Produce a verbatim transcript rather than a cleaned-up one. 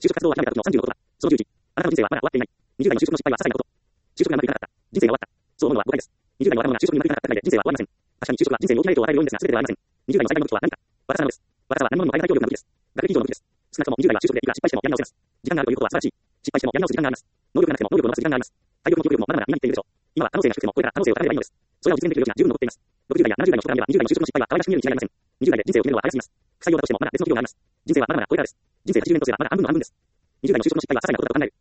就職活動を諦めた時のさんじゅうのことだ。そのじゅういち、あなたの人生はまだ終わっていない。にじゅう代の就職の失敗は些細なこと。就職がうまくいかなかった。人生が終わった。そう思うのは誤解です。にじゅう代の若者が就職にうまくいかなかっただけで人生は終わりません。確かに就職は人生に大きな影響を与える要因ですが、全てではありません。にじゅう代の最大の武器とは何か。若さなのです。若さは何者にも代え難い協力な武器です。学歴以上の武器です。少なくともにじゅう代は就職でいくら失敗してもやり直せます。時間があるということは素晴らしい。失敗してもやり直す時間があります。能力がなくても能力を伸ばす時間があります。体力も記憶力もまだまだ今にっているでしょう。今は可能性が低くてもこれから可能性を高めればいいのです。それらを実現できる余地が十分残っています。ろくじゅう代やななじゅう代の職場ではにじゅう代の就職の失敗は可愛らしく見えるに違いありません。にじゅう代で人生を決めるのは早すぎます。不採用だとしてもまだ別の企業があります。人生はまだまだこれからです。人生はちじゅうねんとすればまだ半分の半分です。にじゅう代の就職の失敗は些細なことだと考える。